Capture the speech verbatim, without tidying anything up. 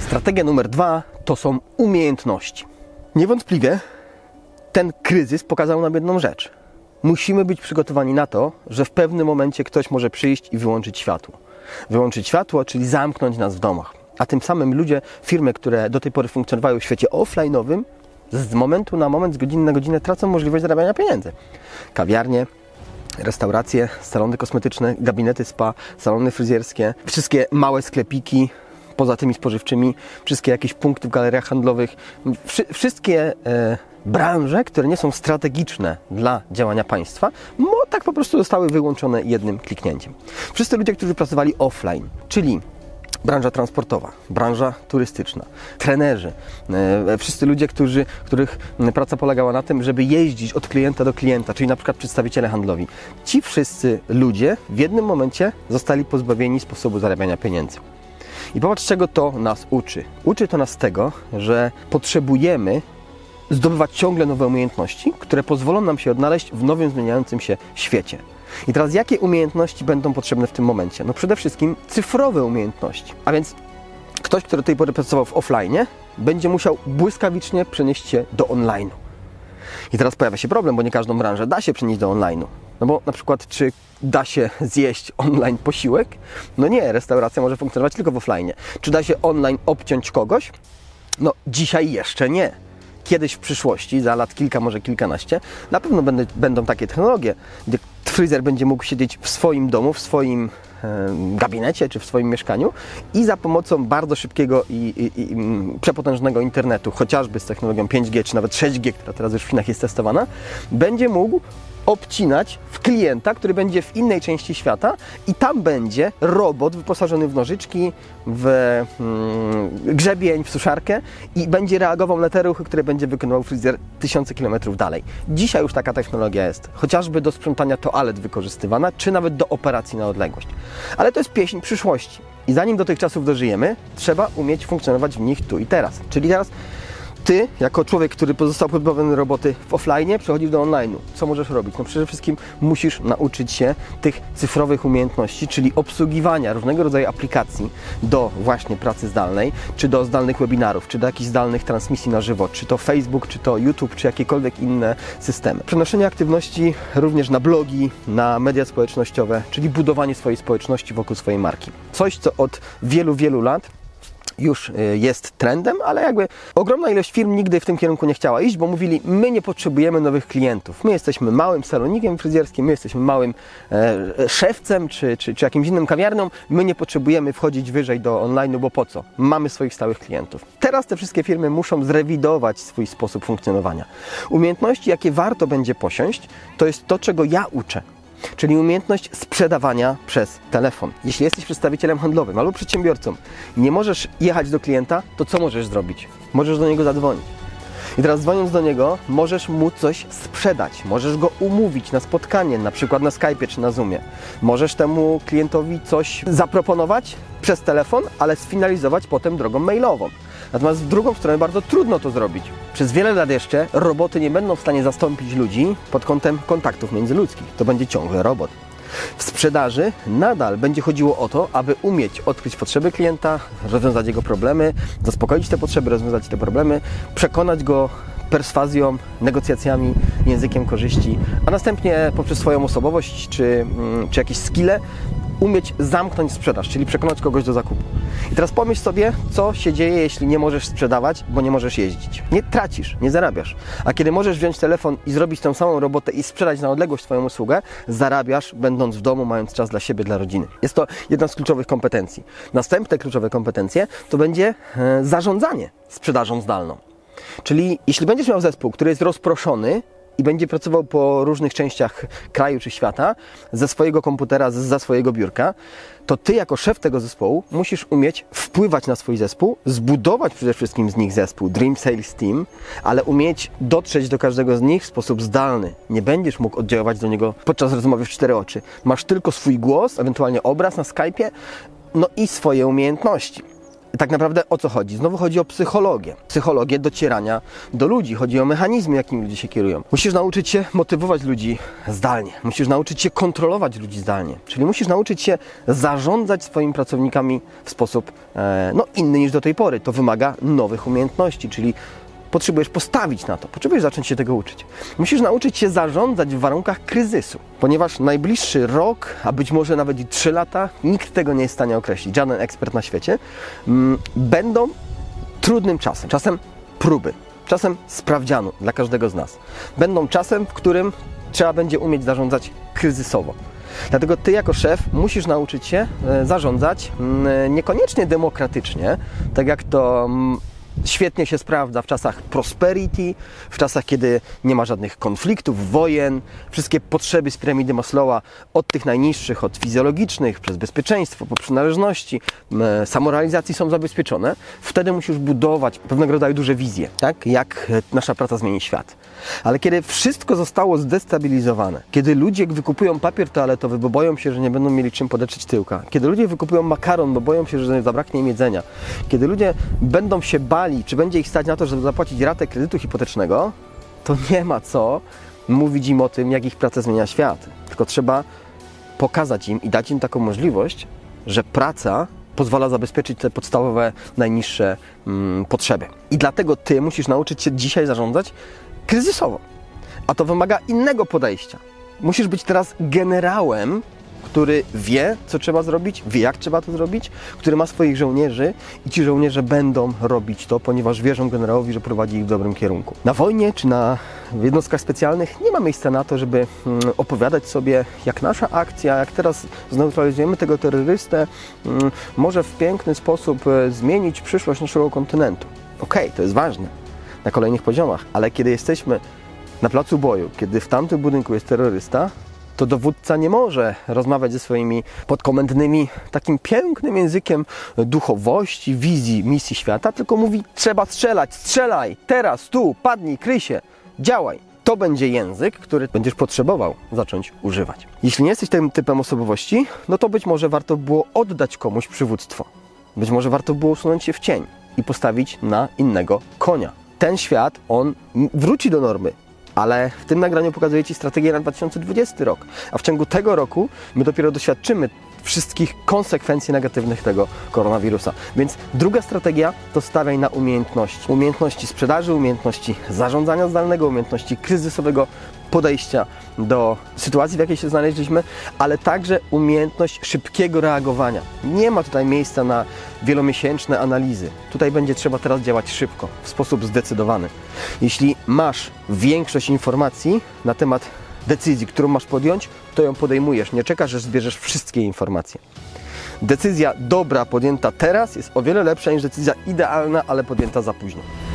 Strategia numer dwa to są umiejętności. Niewątpliwie ten kryzys pokazał nam jedną rzecz. Musimy być przygotowani na to, że w pewnym momencie ktoś może przyjść i wyłączyć światło. Wyłączyć światło, czyli zamknąć nas w domach. A tym samym ludzie, firmy, które do tej pory funkcjonowały w świecie offline'owym, z momentu na moment, z godziny na godzinę tracą możliwość zarabiania pieniędzy. Kawiarnie, restauracje, salony kosmetyczne, gabinety spa, salony fryzjerskie, wszystkie małe sklepiki, poza tymi spożywczymi, wszystkie jakieś punkty w galeriach handlowych, wszy wszystkie e, branże, które nie są strategiczne dla działania państwa, no, tak po prostu zostały wyłączone jednym kliknięciem. Wszyscy ludzie, którzy pracowali offline, czyli branża transportowa, branża turystyczna, trenerzy, e, wszyscy ludzie, którzy, których praca polegała na tym, żeby jeździć od klienta do klienta, czyli na przykład przedstawiciele handlowi. Ci wszyscy ludzie w jednym momencie zostali pozbawieni sposobu zarabiania pieniędzy. I popatrz, czego to nas uczy. Uczy to nas tego, że potrzebujemy zdobywać ciągle nowe umiejętności, które pozwolą nam się odnaleźć w nowym, zmieniającym się świecie. I teraz jakie umiejętności będą potrzebne w tym momencie? No przede wszystkim cyfrowe umiejętności. A więc ktoś, kto do tej pory pracował w offline, będzie musiał błyskawicznie przenieść się do online'u. I teraz pojawia się problem, bo nie każdą branżę da się przenieść do online'u. No bo na przykład, czy da się zjeść online posiłek? No nie, restauracja może funkcjonować tylko w offline. Czy da się online obciąć kogoś? No dzisiaj jeszcze nie. Kiedyś w przyszłości, za lat kilka, może kilkanaście, na pewno będą, będą takie technologie, gdzie fryzjer będzie mógł siedzieć w swoim domu, w swoim e, gabinecie czy w swoim mieszkaniu i za pomocą bardzo szybkiego i, i, i przepotężnego internetu, chociażby z technologią pięć G czy nawet sześć G, która teraz już w Chinach jest testowana, będzie mógł obcinać w klienta, który będzie w innej części świata i tam będzie robot wyposażony w nożyczki, w mm, grzebień, w suszarkę i będzie reagował na te ruchy, które będzie wykonywał fryzjer tysiące kilometrów dalej. Dzisiaj już taka technologia jest, chociażby do sprzątania toalet wykorzystywana, czy nawet do operacji na odległość. Ale to jest pieśń przyszłości i zanim do tych czasów dożyjemy, trzeba umieć funkcjonować w nich tu i teraz. Czyli teraz Ty, jako człowiek, który pozostał pozbawiony roboty w offline, przechodzisz do online'u. Co możesz robić? No przede wszystkim musisz nauczyć się tych cyfrowych umiejętności, czyli obsługiwania różnego rodzaju aplikacji do właśnie pracy zdalnej, czy do zdalnych webinarów, czy do jakichś zdalnych transmisji na żywo, czy to Facebook, czy to YouTube, czy jakiekolwiek inne systemy. Przenoszenie aktywności również na blogi, na media społecznościowe, czyli budowanie swojej społeczności wokół swojej marki. Coś, co od wielu, wielu lat już jest trendem, ale jakby ogromna ilość firm nigdy w tym kierunku nie chciała iść, bo mówili, my nie potrzebujemy nowych klientów. My jesteśmy małym salonikiem fryzjerskim, my jesteśmy małym e, szewcem czy, czy, czy jakimś innym kawiarnią, my nie potrzebujemy wchodzić wyżej do online'u, bo po co? Mamy swoich stałych klientów. Teraz te wszystkie firmy muszą zrewidować swój sposób funkcjonowania. Umiejętności, jakie warto będzie posiąść, to jest to, czego ja uczę. Czyli umiejętność sprzedawania przez telefon. Jeśli jesteś przedstawicielem handlowym albo przedsiębiorcą, nie możesz jechać do klienta, to co możesz zrobić? Możesz do niego zadzwonić. I teraz dzwoniąc do niego, możesz mu coś sprzedać, możesz go umówić na spotkanie, na przykład na Skype'ie czy na Zoomie. Możesz temu klientowi coś zaproponować przez telefon, ale sfinalizować potem drogą mailową. Natomiast w drugą stronę bardzo trudno to zrobić. Przez wiele lat jeszcze roboty nie będą w stanie zastąpić ludzi pod kątem kontaktów międzyludzkich. To będzie ciągle robot. W sprzedaży nadal będzie chodziło o to, aby umieć odkryć potrzeby klienta, rozwiązać jego problemy, zaspokoić te potrzeby, rozwiązać te problemy, przekonać go perswazją, negocjacjami, językiem korzyści, a następnie poprzez swoją osobowość czy, czy jakieś skille umieć zamknąć sprzedaż, czyli przekonać kogoś do zakupu. I teraz pomyśl sobie, co się dzieje, jeśli nie możesz sprzedawać, bo nie możesz jeździć. Nie tracisz, nie zarabiasz. A kiedy możesz wziąć telefon i zrobić tę samą robotę i sprzedać na odległość swoją usługę, zarabiasz, będąc w domu, mając czas dla siebie, dla rodziny. Jest to jedna z kluczowych kompetencji. Następne kluczowe kompetencje to będzie e, zarządzanie sprzedażą zdalną. Czyli jeśli będziesz miał zespół, który jest rozproszony, i będzie pracował po różnych częściach kraju czy świata, ze swojego komputera, ze swojego biurka, to Ty jako szef tego zespołu musisz umieć wpływać na swój zespół, zbudować przede wszystkim z nich zespół, Dream Sales Team, ale umieć dotrzeć do każdego z nich w sposób zdalny. Nie będziesz mógł oddziaływać do niego podczas rozmowy w cztery oczy. Masz tylko swój głos, ewentualnie obraz na Skype'ie, no i swoje umiejętności. tak naprawdę o co chodzi? Znowu chodzi o psychologię. Psychologię docierania do ludzi. Chodzi o mechanizmy, jakimi ludzie się kierują. Musisz nauczyć się motywować ludzi zdalnie. Musisz nauczyć się kontrolować ludzi zdalnie. Czyli musisz nauczyć się zarządzać swoimi pracownikami w sposób e, no, inny niż do tej pory. To wymaga nowych umiejętności, czyli potrzebujesz postawić na to, potrzebujesz zacząć się tego uczyć. Musisz nauczyć się zarządzać w warunkach kryzysu, ponieważ najbliższy rok, a być może nawet i trzy lata, nikt tego nie jest w stanie określić, żaden ekspert na świecie, m, będą trudnym czasem, czasem próby, czasem sprawdzianu dla każdego z nas. Będą czasem, w którym trzeba będzie umieć zarządzać kryzysowo. Dlatego Ty jako szef musisz nauczyć się e, zarządzać m, niekoniecznie demokratycznie, tak jak to m, świetnie się sprawdza w czasach prosperity, w czasach, kiedy nie ma żadnych konfliktów, wojen, wszystkie potrzeby z piramidy Maslowa, od tych najniższych, od fizjologicznych, przez bezpieczeństwo, po przynależności, e, samorealizacji są zabezpieczone. Wtedy musisz budować pewnego rodzaju duże wizje, tak? Jak nasza praca zmieni świat. Ale kiedy wszystko zostało zdestabilizowane, kiedy ludzie wykupują papier toaletowy, bo boją się, że nie będą mieli czym podetrzeć tyłka, kiedy ludzie wykupują makaron, bo boją się, że zabraknie im jedzenia, kiedy ludzie będą się bali, czy będzie ich stać na to, żeby zapłacić ratę kredytu hipotecznego, to nie ma co mówić im o tym, jak ich praca zmienia świat. Tylko trzeba pokazać im i dać im taką możliwość, że praca pozwala zabezpieczyć te podstawowe, najniższe mm, potrzeby. I dlatego Ty musisz nauczyć się dzisiaj zarządzać kryzysowo. A to wymaga innego podejścia. Musisz być teraz generałem, który wie, co trzeba zrobić, wie, jak trzeba to zrobić, który ma swoich żołnierzy i ci żołnierze będą robić to, ponieważ wierzą generałowi, że prowadzi ich w dobrym kierunku. Na wojnie czy na w jednostkach specjalnych nie ma miejsca na to, żeby mm, opowiadać sobie, jak nasza akcja, jak teraz zneutralizujemy tego terrorystę, mm, może w piękny sposób e, zmienić przyszłość naszego kontynentu. Okej, okay, to jest ważne na kolejnych poziomach, ale kiedy jesteśmy na placu boju, kiedy w tamtym budynku jest terrorysta, to dowódca nie może rozmawiać ze swoimi podkomendnymi takim pięknym językiem duchowości, wizji, misji świata, tylko mówi: trzeba strzelać, strzelaj, teraz, tu, padnij, kryj się, działaj. To będzie język, który będziesz potrzebował zacząć używać. Jeśli nie jesteś tym typem osobowości, no to być może warto było oddać komuś przywództwo. Być może warto było usunąć się w cień i postawić na innego konia. Ten świat, on wróci do normy. Ale w tym nagraniu pokazuję Ci strategię na dwa tysiące dwudziesty rok, a w ciągu tego roku my dopiero doświadczymy wszystkich konsekwencji negatywnych tego koronawirusa. Więc druga strategia to stawiaj na umiejętności. Umiejętności sprzedaży, umiejętności zarządzania zdalnego, umiejętności kryzysowego podejścia do sytuacji, w jakiej się znaleźliśmy, ale także umiejętność szybkiego reagowania. Nie ma tutaj miejsca na wielomiesięczne analizy. Tutaj będzie trzeba teraz działać szybko, w sposób zdecydowany. Jeśli masz większość informacji na temat decyzji, którą masz podjąć, to ją podejmujesz. Nie czekasz, że zbierzesz wszystkie informacje. Decyzja dobra podjęta teraz jest o wiele lepsza niż decyzja idealna, ale podjęta za późno.